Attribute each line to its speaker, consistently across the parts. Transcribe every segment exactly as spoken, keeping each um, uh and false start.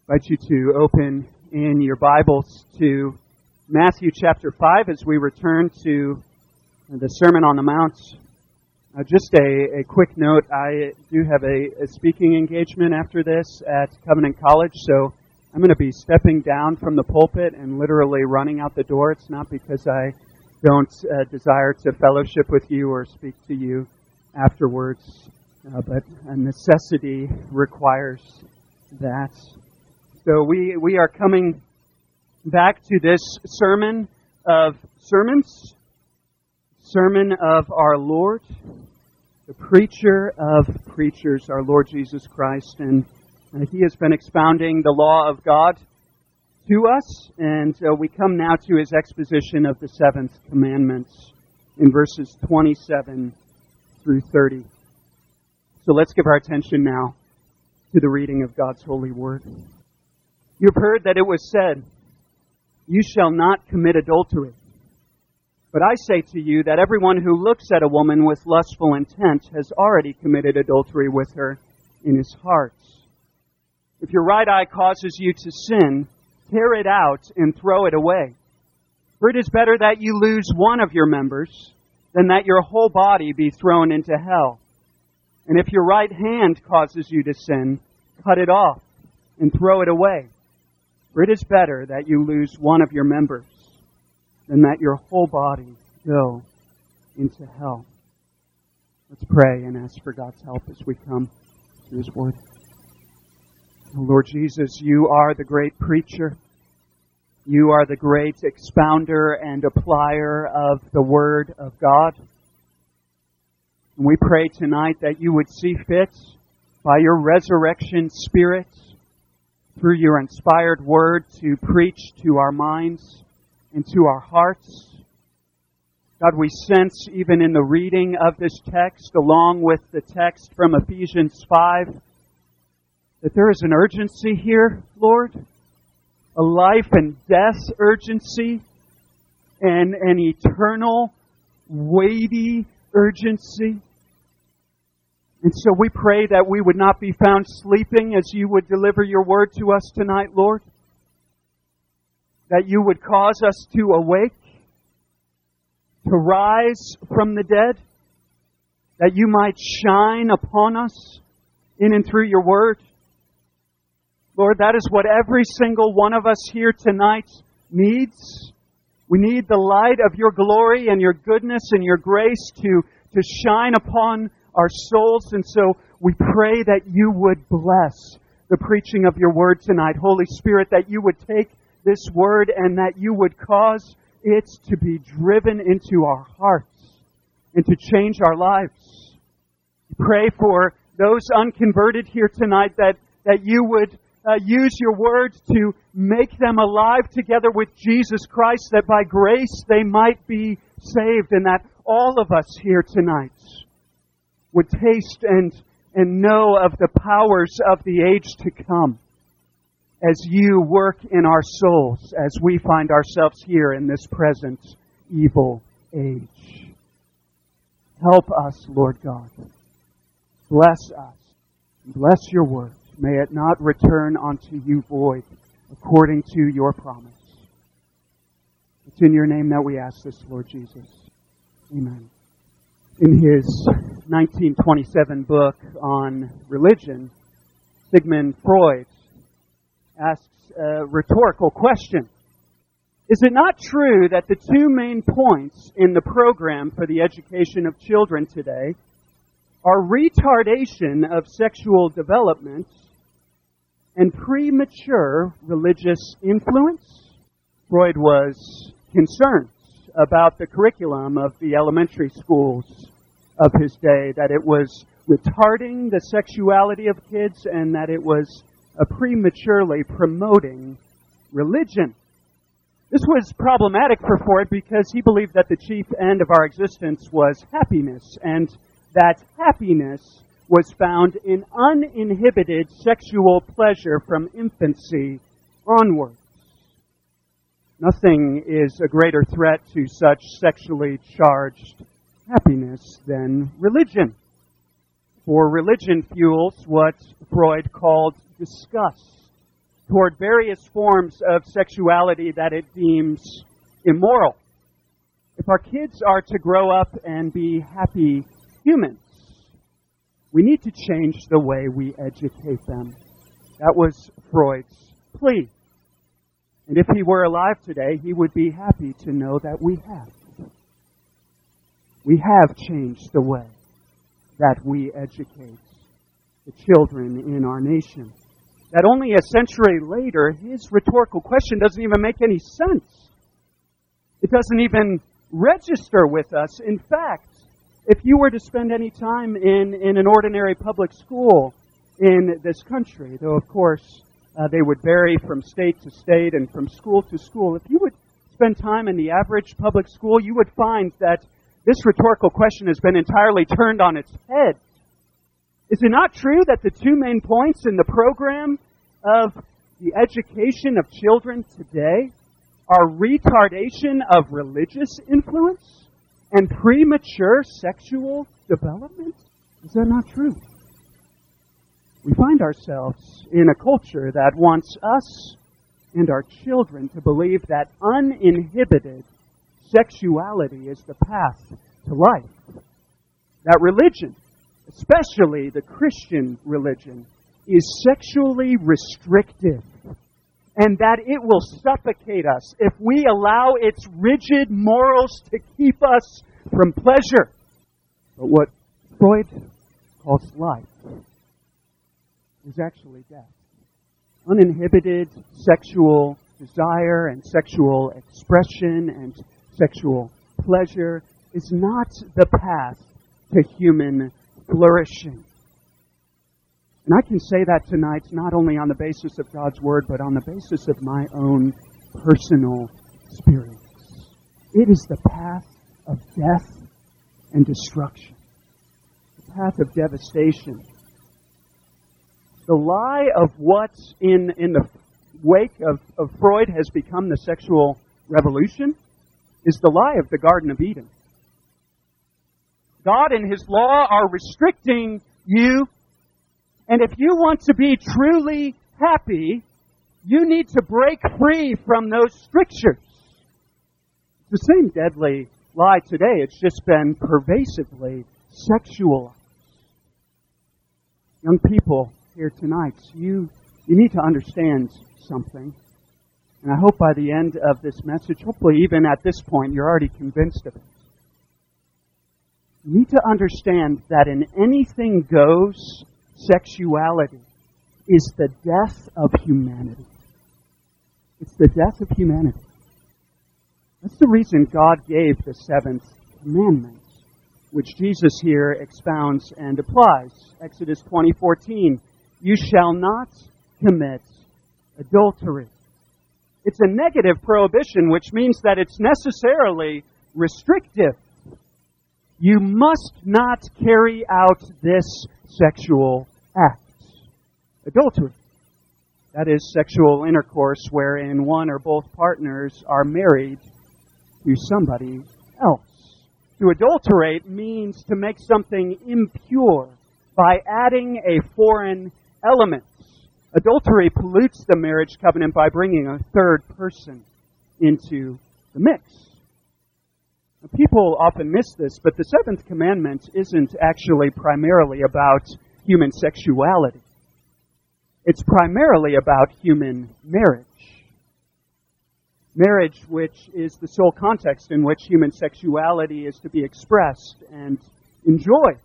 Speaker 1: I invite you to open in your Bibles to Matthew chapter five as we return to the Sermon on the Mount. Uh, just a, a quick note, I do have a, a speaking engagement after this at Covenant College, so I'm going to be stepping down from the pulpit and literally running out the door. It's not because I don't uh, desire to fellowship with you or speak to you afterwards, uh, but a necessity requires that. So we, we are coming back to this sermon of sermons, sermon of our Lord, the preacher of preachers, our Lord Jesus Christ. And uh, He has been expounding the law of God to us, and uh, we come now to His exposition of the seventh commandment in verses twenty-seven through thirty. So let's give our attention now to the reading of God's holy word. You have heard that it was said, "You shall not commit adultery." But I say to you that everyone who looks at a woman with lustful intent has already committed adultery with her in his heart. If your right eye causes you to sin, tear it out and throw it away. For it is better that you lose one of your members than that your whole body be thrown into hell. And if your right hand causes you to sin, cut it off and throw it away. For it is better that you lose one of your members than that your whole body go into hell. Let's pray and ask for God's help as we come to His word. Oh, Lord Jesus, You are the great preacher. You are the great expounder and applier of the Word of God. And we pray tonight that You would see fit by Your resurrection Spirit, through Your inspired Word, to preach to our minds and to our hearts. God, we sense even in the reading of this text, along with the text from Ephesians five, that there is an urgency here, Lord, a life and death urgency, and an eternal, weighty urgency. And so we pray that we would not be found sleeping as You would deliver Your word to us tonight, Lord. That You would cause us to awake, to rise from the dead, that You might shine upon us in and through Your word. Lord, that is what every single one of us here tonight needs. We need the light of Your glory and Your goodness and Your grace to, to shine upon our souls. And so we pray that You would bless the preaching of Your word tonight. Holy Spirit, that You would take this word and that You would cause it to be driven into our hearts and to change our lives. We pray for those unconverted here tonight that, that You would uh, use Your word to make them alive together with Jesus Christ, that by grace they might be saved, and that all of us here tonight would taste and, and know of the powers of the age to come as You work in our souls as we find ourselves here in this present evil age. Help us, Lord God. Bless us. Bless Your word. May it not return unto You void, according to Your promise. It's in Your name that we ask this, Lord Jesus. Amen. In his nineteen twenty-seven book on religion, Sigmund Freud asks a rhetorical question. Is it not true that the two main points in the program for the education of children today are retardation of sexual development and premature religious influence? Freud was concerned about the curriculum of the elementary schools of his day, that it was retarding the sexuality of kids and that it was uh, prematurely promoting religion. This was problematic for Freud because he believed that the chief end of our existence was happiness, and that happiness was found in uninhibited sexual pleasure from infancy onwards. Nothing is a greater threat to such sexually charged happiness than religion. For religion fuels what Freud called disgust toward various forms of sexuality that it deems immoral. If our kids are to grow up and be happy humans, we need to change the way we educate them. That was Freud's plea. And if he were alive today, he would be happy to know that we have. We have changed the way that we educate the children in our nation. That only a century later, his rhetorical question doesn't even make any sense. It doesn't even register with us. In fact, if you were to spend any time in, in an ordinary public school in this country, though of course uh, they would vary from state to state and from school to school, if you would spend time in the average public school, you would find that this rhetorical question has been entirely turned on its head. Is it not true that the two main points in the program of the education of children today are retardation of religious influence and premature sexual development? Is that not true? We find ourselves in a culture that wants us and our children to believe that uninhibited sexuality is the path to life. That religion, especially the Christian religion, is sexually restrictive, and that it will suffocate us if we allow its rigid morals to keep us from pleasure. But what Freud calls life is actually death. Uninhibited sexual desire and sexual expression and sexual pleasure is not the path to human flourishing. And I can say that tonight not only on the basis of God's Word, but on the basis of my own personal experience. It is the path of death and destruction. The path of devastation. The lie of what in, in the wake of, of Freud has become the sexual revolution is the lie of the Garden of Eden. God and His law are restricting you. And if you want to be truly happy, you need to break free from those strictures. It's the same deadly lie today. It's just been pervasively sexualized. Young people here tonight, you, you need to understand something. And I hope by the end of this message, hopefully even at this point, you're already convinced of it. You need to understand that in anything goes sexuality is the death of humanity. It's the death of humanity. That's the reason God gave the seventh commandment, which Jesus here expounds and applies. Exodus twenty fourteen, you shall not commit adultery. It's a negative prohibition, which means that it's necessarily restrictive. You must not carry out this sexual act. Adultery. That is sexual intercourse wherein one or both partners are married to somebody else. To adulterate means to make something impure by adding a foreign element. Adultery pollutes the marriage covenant by bringing a third person into the mix. Now, people often miss this, but the seventh commandment isn't actually primarily about human sexuality. It's primarily about human marriage. Marriage, which is the sole context in which human sexuality is to be expressed and enjoyed.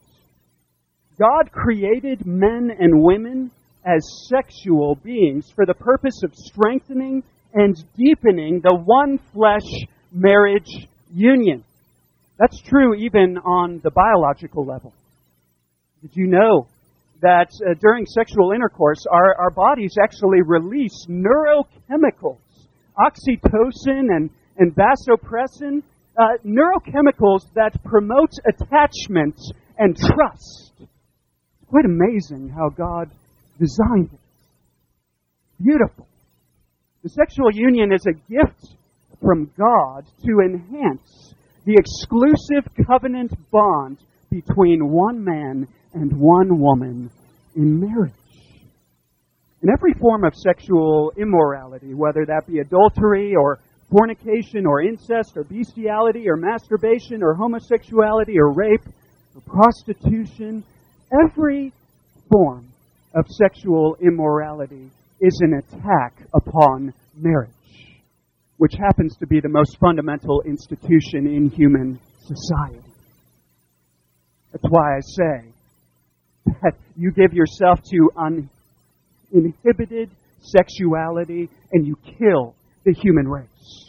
Speaker 1: God created men and women as sexual beings for the purpose of strengthening and deepening the one flesh marriage union. That's true even on the biological level. Did you know that uh, during sexual intercourse, our, our bodies actually release neurochemicals, oxytocin and, and vasopressin, uh, neurochemicals that promote attachment and trust. It's quite amazing how God designed it. Beautiful. The sexual union is a gift from God to enhance the exclusive covenant bond between one man and one woman in marriage. And every form of sexual immorality, whether that be adultery or fornication or incest or bestiality or masturbation or homosexuality or rape or prostitution, every form of sexual immorality is an attack upon marriage, which happens to be the most fundamental institution in human society. That's why I say that you give yourself to uninhibited sexuality and you kill the human race.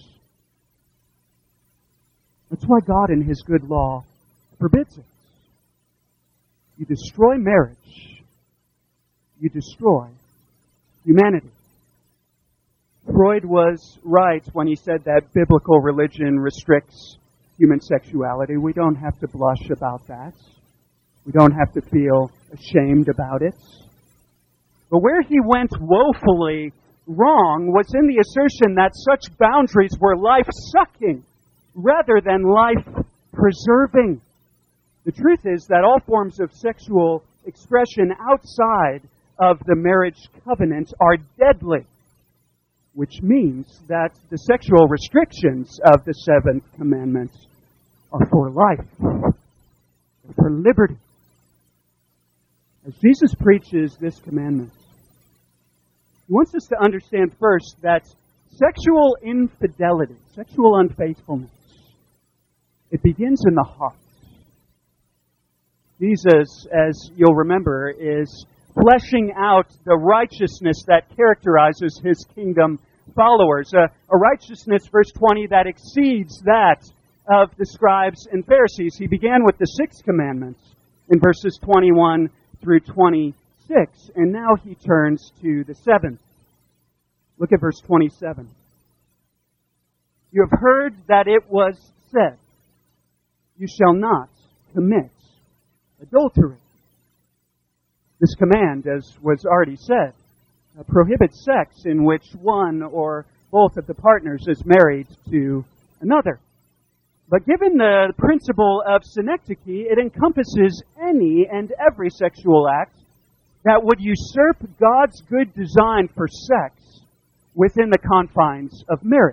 Speaker 1: That's why God in His good law forbids it. You destroy marriage, you destroy humanity. Freud was right when he said that biblical religion restricts human sexuality. We don't have to blush about that. We don't have to feel ashamed about it. But where he went woefully wrong was in the assertion that such boundaries were life-sucking rather than life-preserving. The truth is that all forms of sexual expression outside of the marriage covenant are deadly, which means that the sexual restrictions of the seventh commandment are for life, for liberty. As Jesus preaches this commandment, He wants us to understand first that sexual infidelity, sexual unfaithfulness, it begins in the heart. Jesus, as you'll remember, is fleshing out the righteousness that characterizes His kingdom followers. A, a righteousness, verse twenty, that exceeds that of the scribes and Pharisees. He began with the sixth commandment in verses twenty-one through twenty-six, and now He turns to the seventh. Look at verse twenty-seven. You have heard that it was said, you shall not commit adultery. This command, as was already said, uh, prohibits sex in which one or both of the partners is married to another. But given the principle of synecdoche, it encompasses any and every sexual act that would usurp God's good design for sex within the confines of marriage.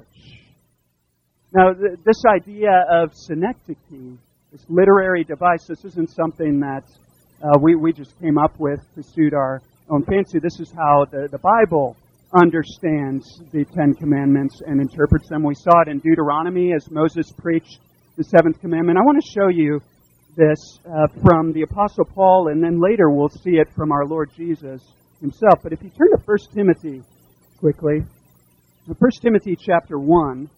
Speaker 1: Now, th- this idea of synecdoche, this literary device, this isn't something that uh, we, we just came up with to suit our own fancy. This is how the, the Bible understands the Ten Commandments and interprets them. We saw it in Deuteronomy as Moses preached the seventh commandment. I want to show you this uh, from the Apostle Paul, and then later we'll see it from our Lord Jesus Himself. But if you turn to First Timothy quickly, First Timothy chapter one,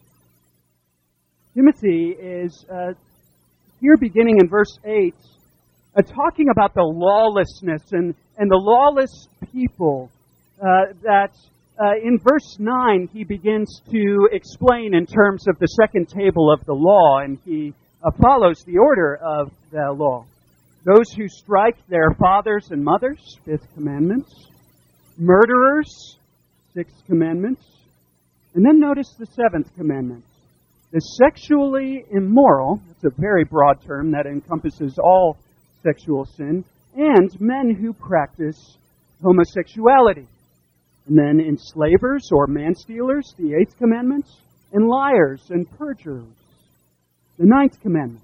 Speaker 1: Timothy is uh, here beginning in verse eight, uh, talking about the lawlessness and, and the lawless people uh, that uh, in verse nine he begins to explain in terms of the second table of the law, and he uh, follows the order of the law. Those who strike their fathers and mothers, fifth commandment. Murderers, sixth commandment. And then notice the seventh commandment. The sexually immoral, it's a very broad term that encompasses all sexual sin, and men who practice homosexuality. And then enslavers or manstealers, the eighth commandment, and liars and perjurers, the ninth commandment.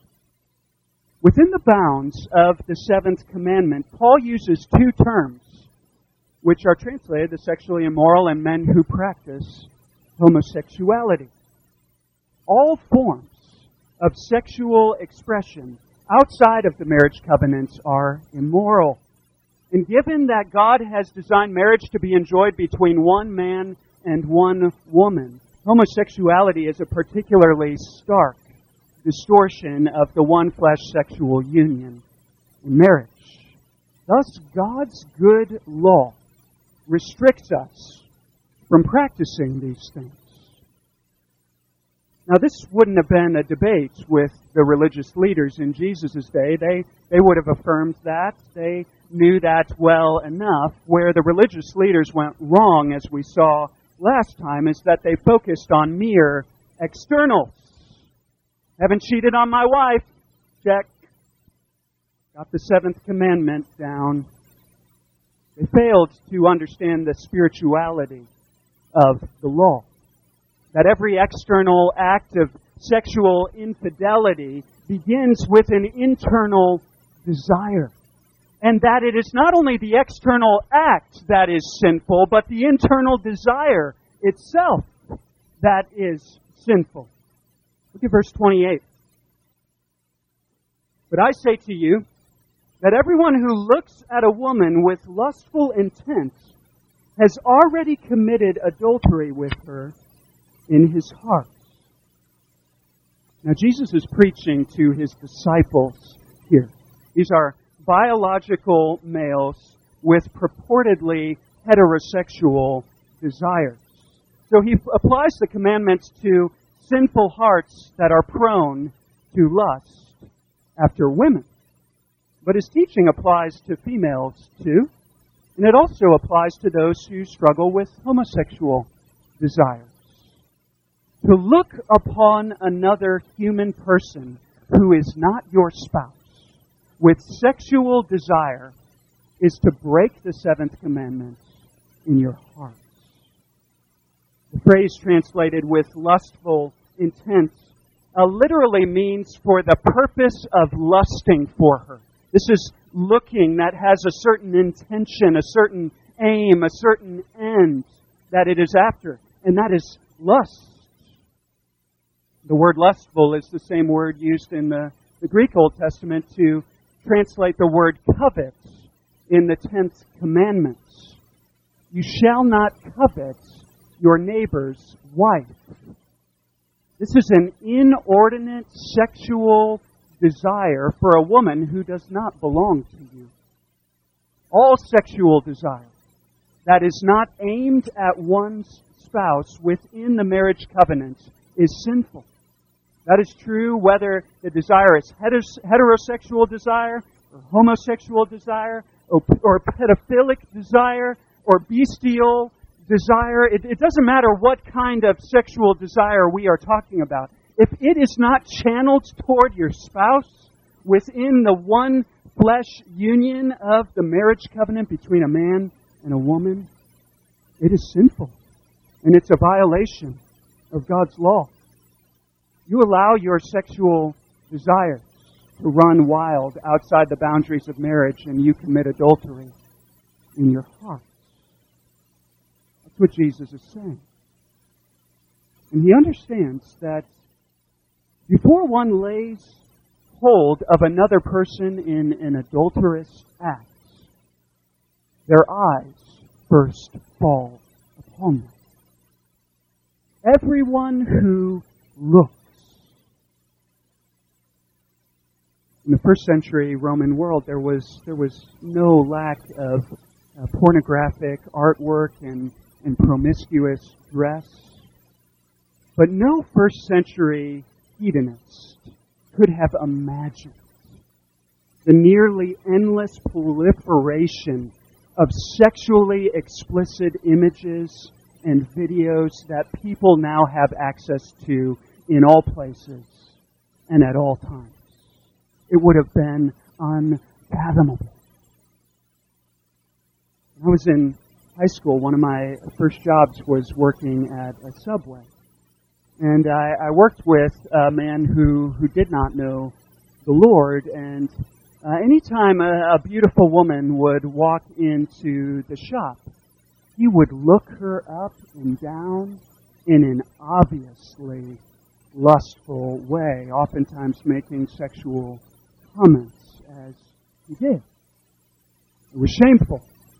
Speaker 1: Within the bounds of the seventh commandment, Paul uses two terms, which are translated the sexually immoral and men who practice homosexuality. All forms of sexual expression outside of the marriage covenants are immoral. And given that God has designed marriage to be enjoyed between one man and one woman, homosexuality is a particularly stark distortion of the one flesh sexual union in marriage. Thus, God's good law restricts us from practicing these things. Now, this wouldn't have been a debate with the religious leaders in Jesus' day. They, they would have affirmed that. They knew that well enough. Where the religious leaders went wrong, as we saw last time, is that they focused on mere externals. Haven't cheated on my wife. Check. Got the seventh commandment down. They failed to understand the spirituality of the law. That every external act of sexual infidelity begins with an internal desire. And that it is not only the external act that is sinful, but the internal desire itself that is sinful. Look at verse twenty-eight. But I say to you that everyone who looks at a woman with lustful intent has already committed adultery with her in his heart. Now Jesus is preaching to his disciples here. These are biological males with purportedly heterosexual desires. So he applies the commandments to sinful hearts that are prone to lust after women. But his teaching applies to females too, and it also applies to those who struggle with homosexual desires. To look upon another human person who is not your spouse with sexual desire is to break the seventh commandment in your heart. The phrase translated with lustful intent uh, literally means for the purpose of lusting for her. This is looking that has a certain intention, a certain aim, a certain end that it is after, and that is lust. The word lustful is the same word used in the, the Greek Old Testament to translate the word covet in the tenth commandment. You shall not covet your neighbor's wife. This is an inordinate sexual desire for a woman who does not belong to you. All sexual desire that is not aimed at one's spouse within the marriage covenant is sinful. That is true whether the desire is heterosexual desire, or homosexual desire, or, or pedophilic desire, or bestial desire. It, it doesn't matter what kind of sexual desire we are talking about. If it is not channeled toward your spouse within the one flesh union of the marriage covenant between a man and a woman, it is sinful. And it's a violation of God's law. You allow your sexual desires to run wild outside the boundaries of marriage, and you commit adultery in your heart. That's what Jesus is saying. And he understands that before one lays hold of another person in an adulterous act, their eyes first fall upon them. Everyone who looks. In the first century Roman world, there was there was no lack of uh, pornographic artwork and, and promiscuous dress. But no first century hedonist could have imagined the nearly endless proliferation of sexually explicit images and videos that people now have access to in all places and at all times. It would have been unfathomable. When I was in high school, one of my first jobs was working at a Subway. And I, I worked with a man who, who did not know the Lord. And uh, anytime a, a beautiful woman would walk into the shop, he would look her up and down in an obviously lustful way, oftentimes making sexual comments as he did. It was shameful.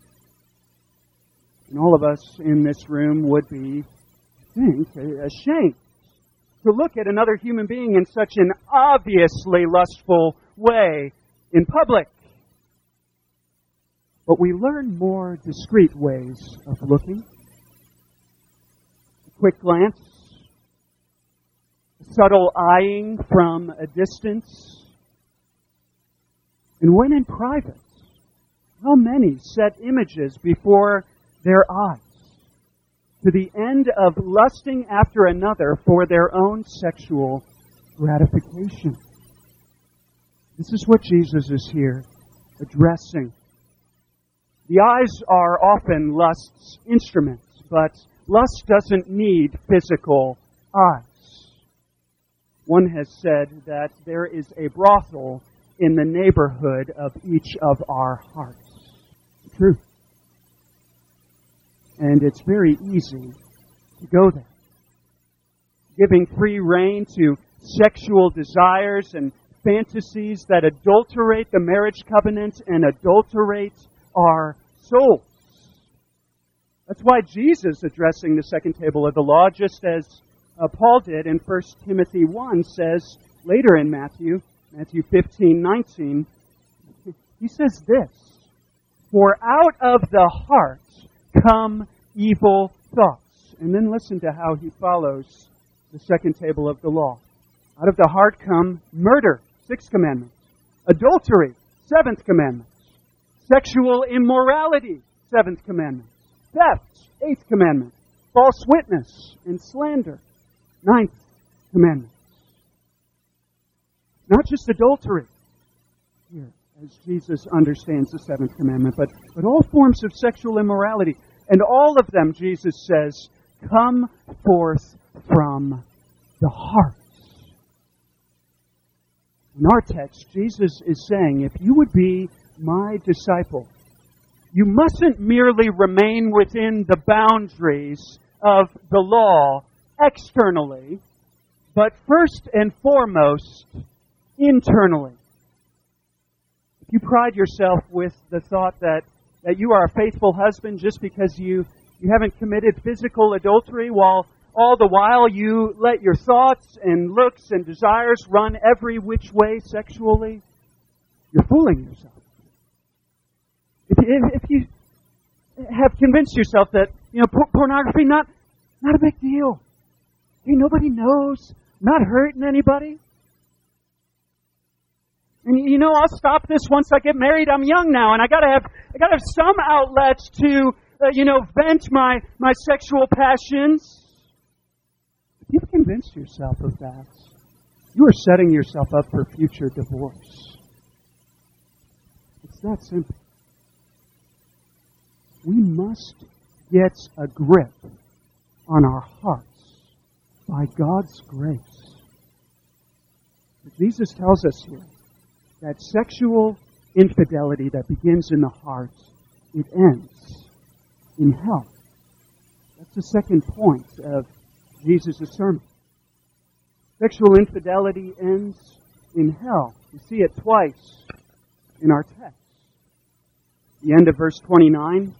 Speaker 1: And all of us in this room would be, I think, ashamed to look at another human being in such an obviously lustful way in public. But we learn more discreet ways of looking. A quick glance, a subtle eyeing from a distance. And when in private, how many set images before their eyes to the end of lusting after another for their own sexual gratification? This is what Jesus is here addressing. The eyes are often lust's instruments, but lust doesn't need physical eyes. One has said that there is a brothel in the neighborhood of each of our hearts. True. And it's very easy to go there. Giving free rein to sexual desires and fantasies that adulterate the marriage covenant and adulterate our souls. That's why Jesus, addressing the second table of the law, just as uh, Paul did in First Timothy one, says later in Matthew, Matthew fifteen nineteen, he says this, "For out of the heart come evil thoughts." And then listen to how he follows the second table of the law. Out of the heart come murder, sixth commandment. Adultery, seventh commandment. Sexual immorality, seventh commandment. Theft, eighth commandment. False witness and slander, ninth commandment. Not just adultery here, as Jesus understands the seventh commandment, but, but all forms of sexual immorality. And all of them, Jesus says, come forth from the heart. In our text, Jesus is saying, if you would be my disciple, you mustn't merely remain within the boundaries of the law externally, but first and foremost, internally. If you pride yourself with the thought that, that you are a faithful husband just because you, you haven't committed physical adultery, while all the while you let your thoughts and looks and desires run every which way sexually, you're fooling yourself. If, if, if you have convinced yourself that, you know, pornography, not, not a big deal. Hey, nobody knows. Not hurting anybody. And you know, I'll stop this once I get married. I'm young now, and I gotta have I gotta have some outlets to uh, you know vent my my sexual passions. If you've convinced yourself of that, you are setting yourself up for future divorce. It's that simple. We must get a grip on our hearts by God's grace. But Jesus tells us here that sexual infidelity that begins in the heart, it ends in hell. That's the second point of Jesus' sermon. Sexual infidelity ends in hell. You see it twice in our text. The end of verse twenty-nine,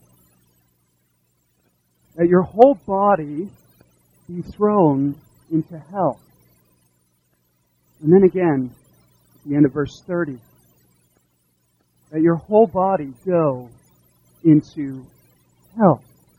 Speaker 1: that your whole body be thrown into hell. And then again, at the end of verse thirty, that your whole body go into hell.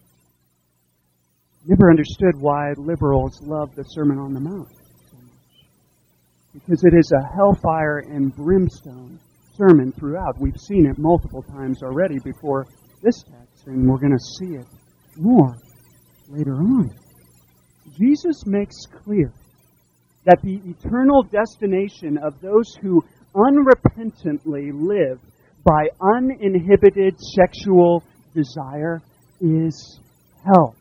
Speaker 1: Never understood why liberals love the Sermon on the Mount so much. Because it is a hellfire and brimstone sermon throughout. We've seen it multiple times already before this text, and we're going to see it more later on. Jesus makes clear that the eternal destination of those who unrepentantly live by uninhibited sexual desire is hell.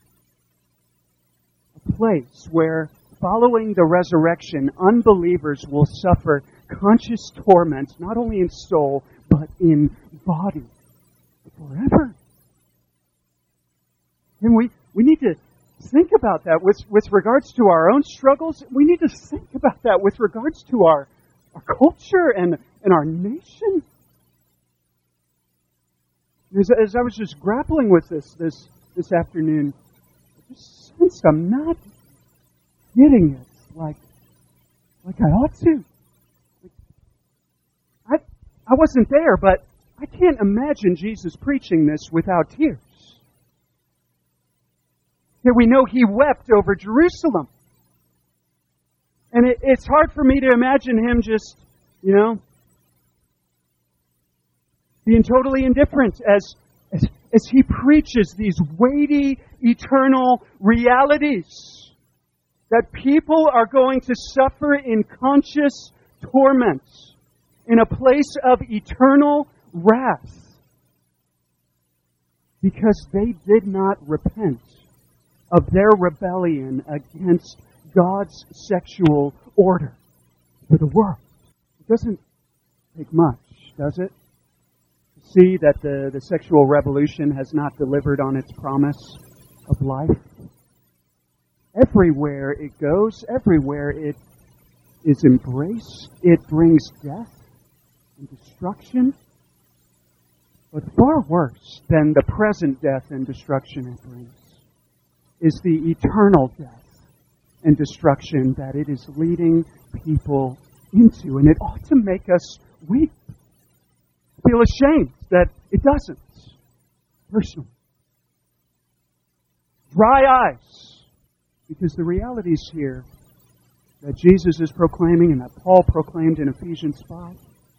Speaker 1: A place where, following the resurrection, unbelievers will suffer conscious torment, not only in soul, but in body, forever. And we, we need to think about that with, with regards to our own struggles. We need to think about that with regards to our, our culture and, and our nation. As, as I was just grappling with this this, this afternoon, I just sensed I'm not getting it like, like I ought to. I, I wasn't there, but I can't imagine Jesus preaching this without tears. Here we know He wept over Jerusalem. And it, it's hard for me to imagine Him just, you know, being totally indifferent as, as, as He preaches these weighty, eternal realities. That people are going to suffer in conscious torment in a place of eternal wrath. because they did not repent of their rebellion against God's sexual order for the world. It doesn't take much, does it? To see that the, the sexual revolution has not delivered on its promise of life. Everywhere it goes, everywhere it is embraced, it brings death and destruction. But far worse than the present death and destruction it brings is the eternal death and destruction that it is leading people into. And it ought to make us weep, feel ashamed that it doesn't, personally. Dry eyes, because the realities here that Jesus is proclaiming and that Paul proclaimed in Ephesians five,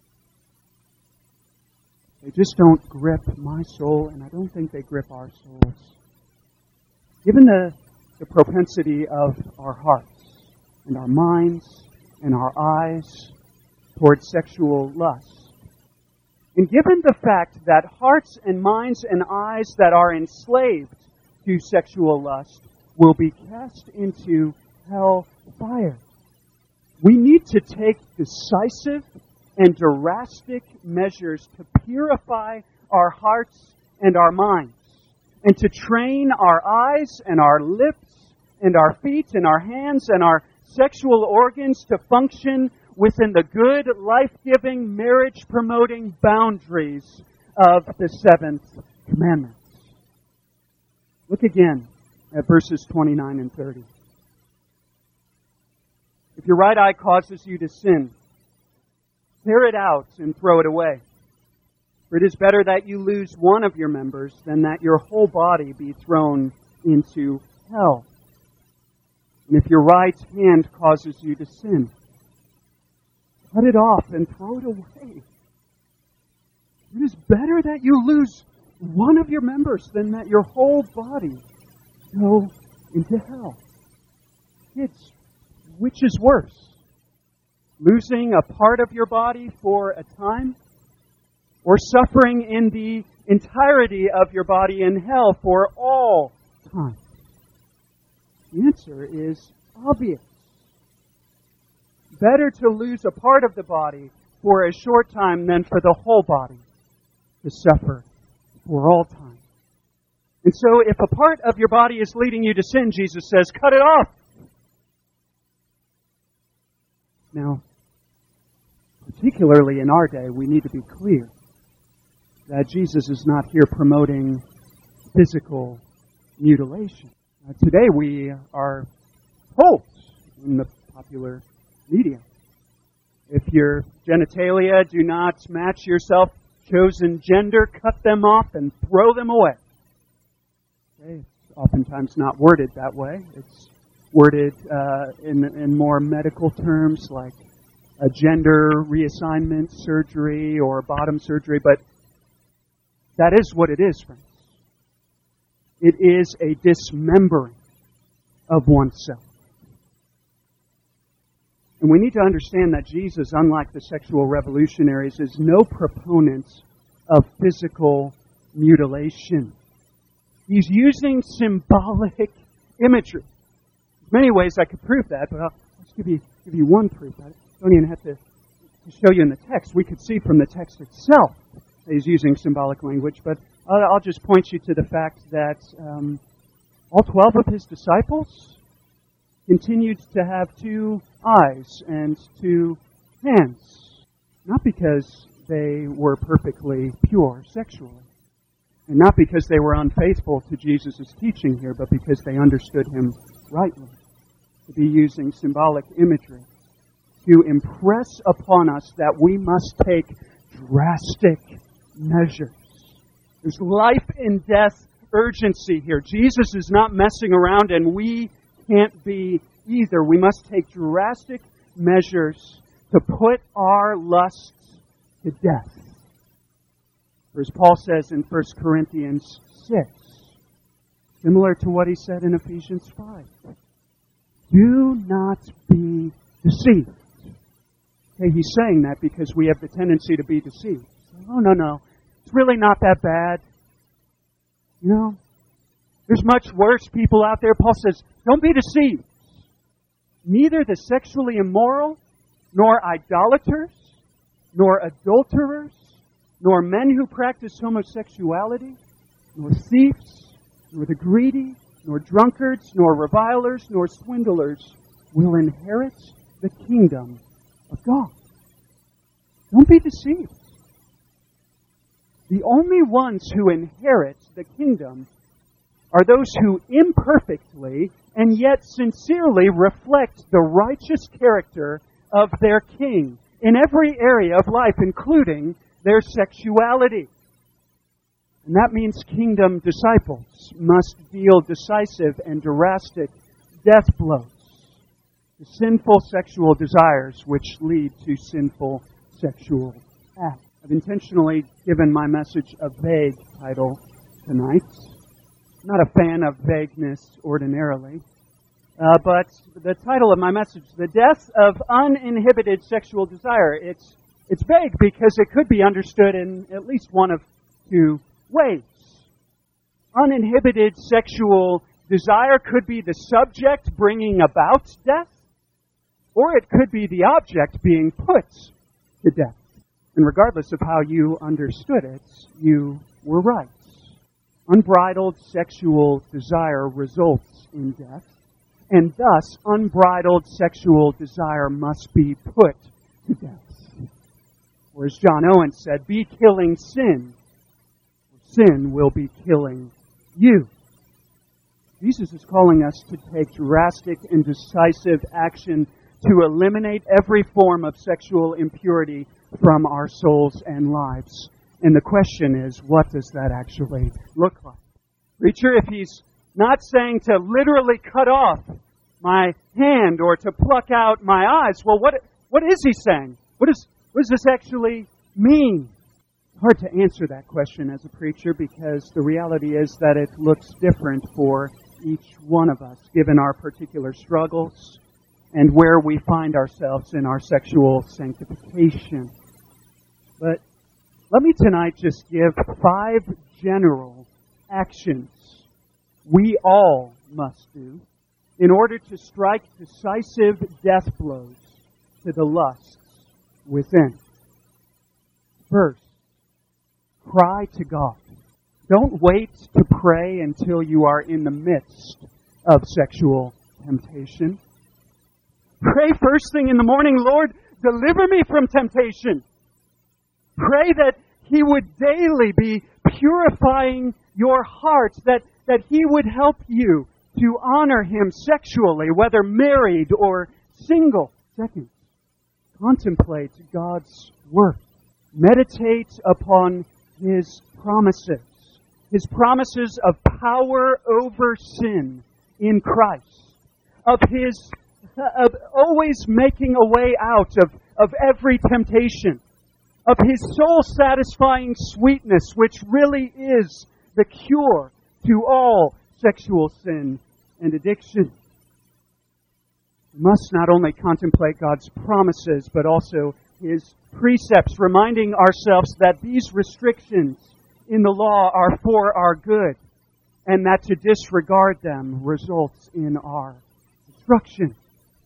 Speaker 1: they just don't grip my soul, and I don't think they grip our souls. Given the, the propensity of our hearts and our minds and our eyes towards sexual lust, and given the fact that hearts and minds and eyes that are enslaved to sexual lust will be cast into hell fire, we need to take decisive and drastic measures to purify our hearts and our minds, and to train our eyes and our lips and our feet and our hands and our sexual organs to function within the good, life-giving, marriage-promoting boundaries of the seventh commandment. Look again at verses twenty-nine and thirty. If your right eye causes you to sin, tear it out and throw it away. For it is better that you lose one of your members than that your whole body be thrown into hell. And if your right hand causes you to sin, cut it off and throw it away. It is better that you lose one of your members than that your whole body go into hell. Kids, which is worse? Losing a part of your body for a time, or suffering in the entirety of your body in hell for all time? The answer is obvious. Better to lose a part of the body for a short time than for the whole body to suffer for all time. And so if a part of your body is leading you to sin, Jesus says, cut it off. Now, particularly in our day, we need to be clear that Jesus is not here promoting physical mutilation. Uh, today we are told in the popular media, if your genitalia do not match your self-chosen gender, cut them off and throw them away. Okay? It's oftentimes not worded that way. It's worded uh, in, in more medical terms like a gender reassignment surgery or bottom surgery, but that is what it is, friends. It is a dismembering of oneself. And we need to understand that Jesus, unlike the sexual revolutionaries, is no proponent of physical mutilation. He's using symbolic imagery. There's many ways I could prove that, but I'll just give you, give you one proof. I don't even have to, to show you in the text. We could see from the text itself that he's using symbolic language, but I'll, I'll just point you to the fact that um, all twelve of his disciples continued to have two eyes and two hands, not because they were perfectly pure sexually, and not because they were unfaithful to Jesus' teaching here, but because they understood him rightly, to be using symbolic imagery to impress upon us that we must take drastic measures. There's life and death urgency here. Jesus is not messing around, and we can't be either. We must take drastic measures to put our lusts to death. Or as Paul says in First Corinthians six, similar to what he said in Ephesians five, do not be deceived. Okay, he's saying that because we have the tendency to be deceived. Oh, no, no. It's really not that bad. You know, there's much worse people out there. Paul says, don't be deceived. Neither the sexually immoral, nor idolaters, nor adulterers, nor men who practice homosexuality, nor thieves, nor the greedy, nor drunkards, nor revilers, nor swindlers will inherit the kingdom of God. Don't be deceived. The only ones who inherit the kingdom are those who imperfectly and yet sincerely reflect the righteous character of their King in every area of life, including their sexuality. And that means kingdom disciples must deal decisive and drastic death blows to sinful sexual desires which lead to sinful sexual acts. I've intentionally given my message a vague title tonight. I'm not a fan of vagueness ordinarily. Uh, but the title of my message, The Death of Uninhibited Sexual Desire, it's, it's vague because it could be understood in at least one of two ways. Uninhibited sexual desire could be the subject bringing about death, or it could be the object being put to death. And regardless of how you understood it, you were right. Unbridled sexual desire results in death, and thus unbridled sexual desire must be put to death. Or as John Owen said, be killing sin, or sin will be killing you. Jesus is calling us to take drastic and decisive action to eliminate every form of sexual impurity from our souls and lives. And the question is, what does that actually look like? Preacher, if he's not saying to literally cut off my hand or to pluck out my eyes, well, what what is he saying? What, is, what does this actually mean? It's hard to answer that question as a preacher because the reality is that it looks different for each one of us, given our particular struggles and where we find ourselves in our sexual sanctification. But let me tonight just give five general actions we all must do in order to strike decisive death blows to the lusts within. First, cry to God. Don't wait to pray until you are in the midst of sexual temptation. Pray first thing in the morning, Lord, deliver me from temptation. Pray that He would daily be purifying your heart, that, that He would help you to honor Him sexually, whether married or single. Second, contemplate God's Word. Meditate upon His promises. His promises of power over sin in Christ. Of His, of always making a way out of, of every temptation. Of His soul-satisfying sweetness, which really is the cure to all sexual sin and addiction. We must not only contemplate God's promises, but also His precepts, reminding ourselves that these restrictions in the law are for our good, and that to disregard them results in our destruction.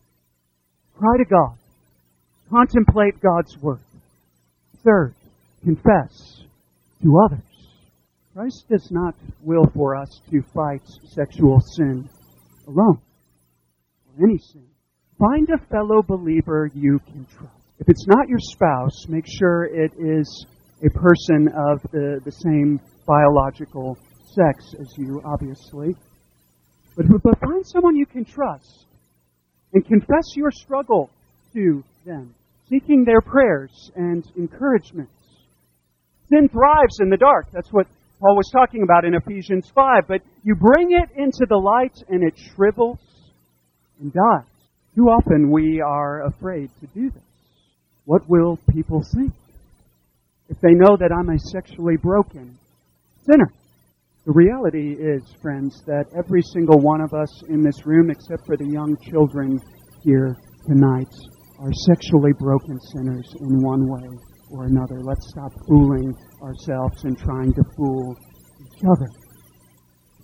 Speaker 1: Cry to God. Contemplate God's Word. Third, confess to others. Christ does not will for us to fight sexual sin alone, or any sin. Find a fellow believer you can trust. If it's not your spouse, make sure it is a person of the, the same biological sex as you, obviously. But, but find someone you can trust and confess your struggle to them, seeking their prayers and encouragements. Sin thrives in the dark. That's what Paul was talking about in Ephesians five. But you bring it into the light and it shrivels and dies. Too often we are afraid to do this. What will people think if they know that I'm a sexually broken sinner? The reality is, friends, that every single one of us in this room, except for the young children here tonight, are sexually broken sinners in one way or another. Let's stop fooling ourselves and trying to fool each other.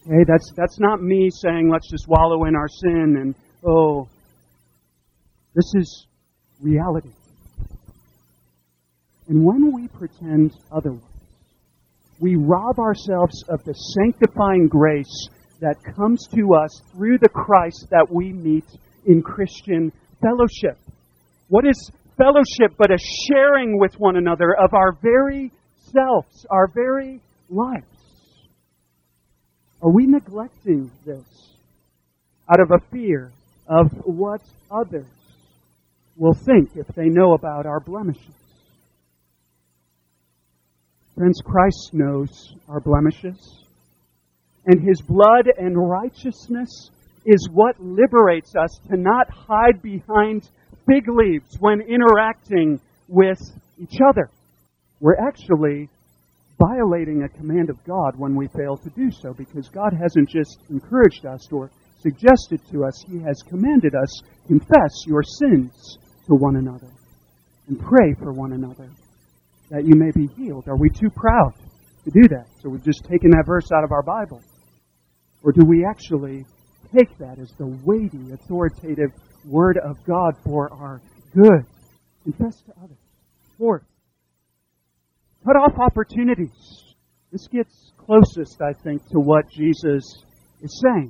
Speaker 1: Okay, that's that's not me saying let's just wallow in our sin and, oh, this is reality. And when we pretend otherwise, we rob ourselves of the sanctifying grace that comes to us through the Christ that we meet in Christian fellowship. What is fellowship but a sharing with one another of our very selves, our very lives? Are we neglecting this out of a fear of what others will think if they know about our blemishes? Friends, Christ knows our blemishes, and His blood and righteousness is what liberates us to not hide behind fig leaves when interacting with each other. We're actually violating a command of God when we fail to do so, because God hasn't just encouraged us or suggested to us, He has commanded us, confess your sins to one another and pray for one another that you may be healed. Are we too proud to do that? So we've just taken that verse out of our Bible. Or do we actually take that as the weighty, authoritative Word of God for our good? Confess to others. Fourth, cut off opportunities. This gets closest, I think, to what Jesus is saying.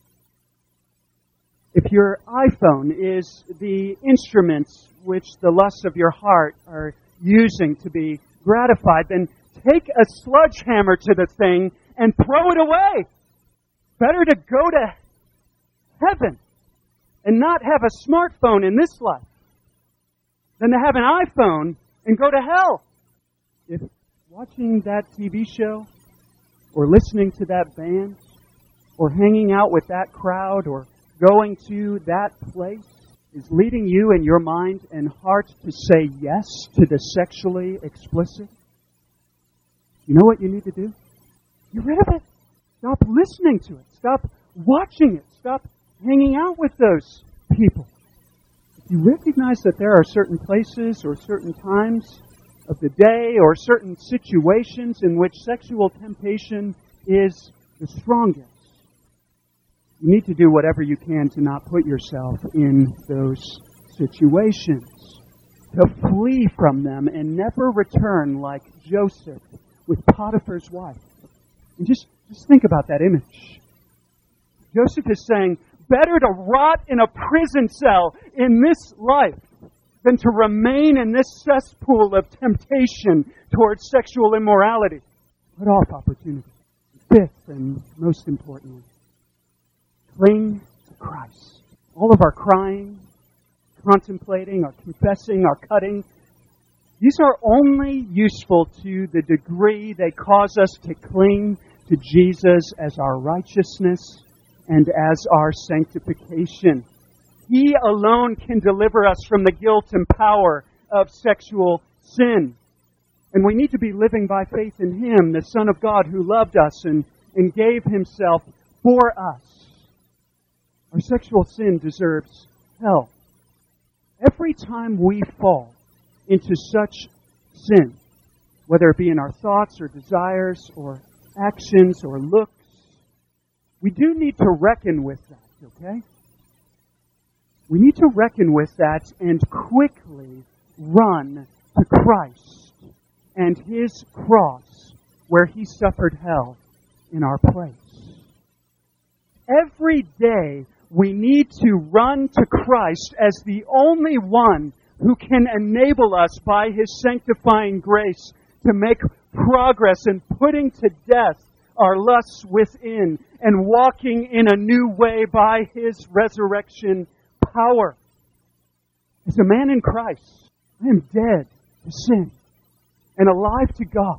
Speaker 1: If your iPhone is the instrument which the lusts of your heart are using to be gratified, then take a sledgehammer to the thing and throw it away. Better to go to heaven and not have a smartphone in this life than to have an iPhone and go to hell. If watching that T V show or listening to that band or hanging out with that crowd or going to that place is leading you in your mind and heart to say yes to the sexually explicit, you know what you need to do? Get rid of it. Stop listening to it. Stop watching it. Stop hanging out with those people. If you recognize that there are certain places or certain times of the day or certain situations in which sexual temptation is the strongest, you need to do whatever you can to not put yourself in those situations, to flee from them and never return like Joseph with Potiphar's wife. And just, just think about that image. Joseph is saying, better to rot in a prison cell in this life than to remain in this cesspool of temptation towards sexual immorality. Cut off opportunity. Fifth, and most importantly, cling to Christ. All of our crying, contemplating, our confessing, our cutting, these are only useful to the degree they cause us to cling to Jesus as our righteousness and as our sanctification. He alone can deliver us from the guilt and power of sexual sin. And we need to be living by faith in Him, the Son of God who loved us and, and gave Himself for us. Our sexual sin deserves hell. Every time we fall into such sin, whether it be in our thoughts or desires or actions or looks, we do need to reckon with that, okay? We need to reckon with that and quickly run to Christ and His cross where He suffered hell in our place. Every day we need to run to Christ as the only one who can enable us by His sanctifying grace to make progress in putting to death our lusts within and walking in a new way by His resurrection power. As a man in Christ, I am dead to sin and alive to God.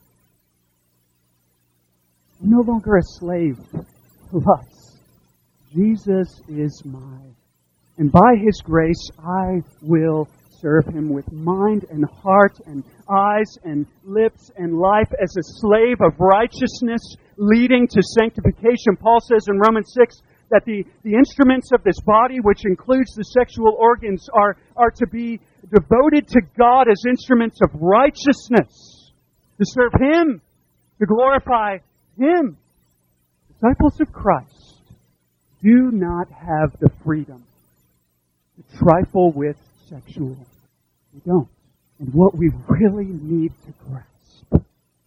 Speaker 1: I'm no longer a slave to lust. Jesus is mine. And by His grace, I will serve Him with mind and heart and eyes and lips and life as a slave of righteousness leading to sanctification. Paul says in Romans six that the, the instruments of this body, which includes the sexual organs, are, are to be devoted to God as instruments of righteousness, to serve Him, to glorify Him. Disciples of Christ do not have the freedom to trifle with sexual. We don't. And what we really need to grasp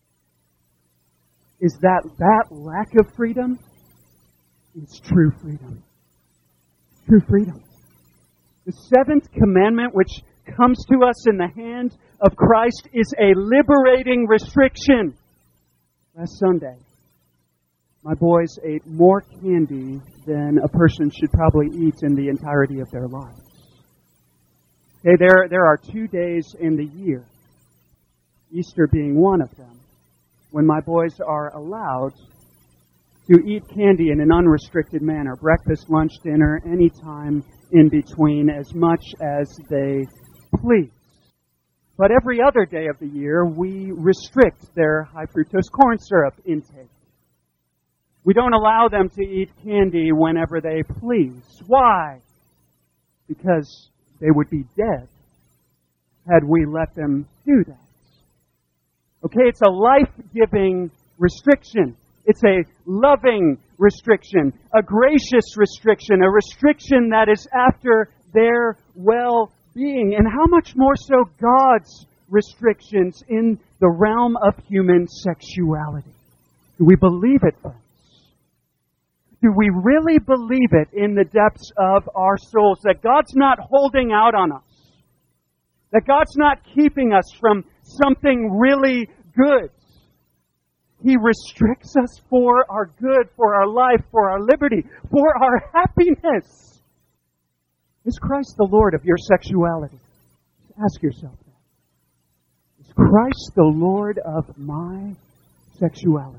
Speaker 1: is that that lack of freedom is true freedom. True freedom. The seventh commandment, which comes to us in the hand of Christ, is a liberating restriction. Last Sunday, my boys ate more candy than a person should probably eat in the entirety of their lives. Okay, there, there are two days in the year, Easter being one of them, when my boys are allowed to eat candy in an unrestricted manner. Breakfast, lunch, dinner, any time in between, as much as they please. But every other day of the year, we restrict their high fructose corn syrup intake. We don't allow them to eat candy whenever they please. Why? Because they would be dead had we let them do that. Okay, it's a life-giving restriction. It's a loving restriction, a gracious restriction, a restriction that is after their well-being. And how much more so God's restrictions in the realm of human sexuality? Do we believe it, friends? Do we really believe it in the depths of our souls that God's not holding out on us? That God's not keeping us from something really good? He restricts us for our good, for our life, for our liberty, for our happiness. Is Christ the Lord of your sexuality? Ask yourself that. Is Christ the Lord of my sexuality?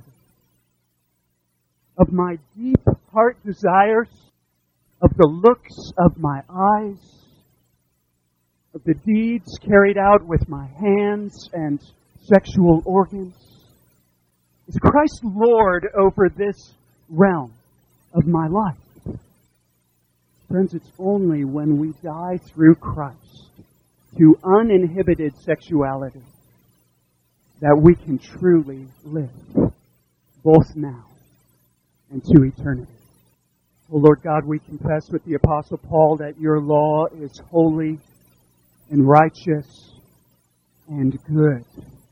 Speaker 1: Of my deep heart desires? Of the looks of my eyes? Of the deeds carried out with my hands and sexual organs? Is Christ Lord over this realm of my life? Friends, it's only when we die through Christ to uninhibited sexuality that we can truly live, both now and to eternity. Oh Lord God, we confess with the Apostle Paul that your law is holy and righteous and good.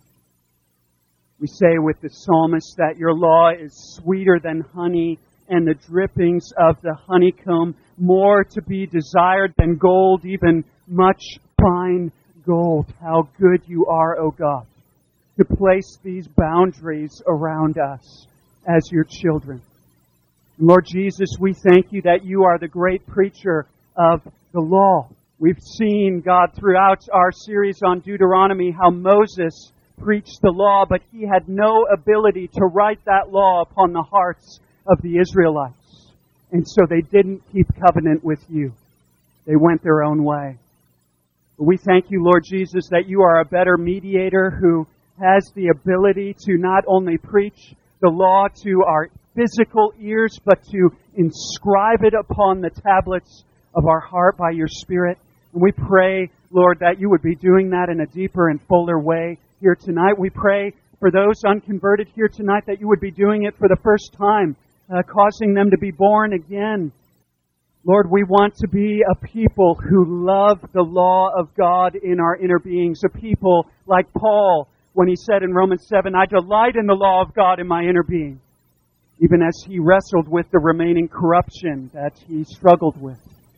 Speaker 1: We say with the psalmist that your law is sweeter than honey, and the drippings of the honeycomb more to be desired than gold, even much fine gold. How good you are, O God, to place these boundaries around us as your children. Lord Jesus, we thank you that you are the great preacher of the law. We've seen, God, throughout our series on Deuteronomy, how Moses preached the law, but he had no ability to write that law upon the hearts of the Israelites. And so they didn't keep covenant with you. They went their own way. But we thank you, Lord Jesus, that you are a better mediator who has the ability to not only preach the law to our physical ears, but to inscribe it upon the tablets of our heart by your Spirit. And we pray, Lord, that you would be doing that in a deeper and fuller way here tonight. We pray for those unconverted here tonight that you would be doing it for the first time, uh, causing them to be born again. Lord, we want to be a people who love the law of God in our inner beings, a people like Paul when he said in Romans seven, I delight in the law of God in my inner being, even as he wrestled with the remaining corruption that he struggled with.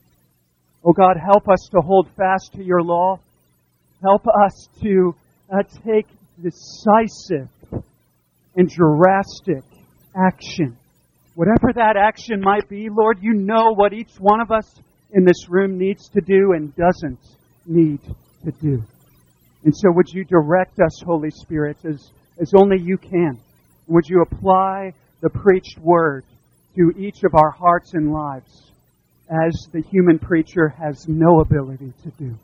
Speaker 1: Oh God, help us to hold fast to your law. Help us to uh, take decisive and drastic action. Whatever that action might be, Lord, you know what each one of us in this room needs to do and doesn't need to do. And so would you direct us, Holy Spirit, as, as only you can? Would you apply the preached word to each of our hearts and lives as the human preacher has no ability to do?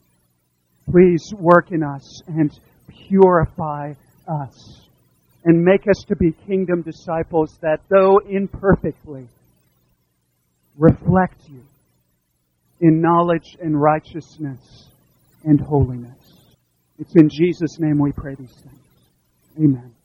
Speaker 1: Please work in us and purify us and make us to be kingdom disciples that, though imperfectly, reflect you in knowledge and righteousness and holiness. It's in Jesus' name we pray these things. Amen.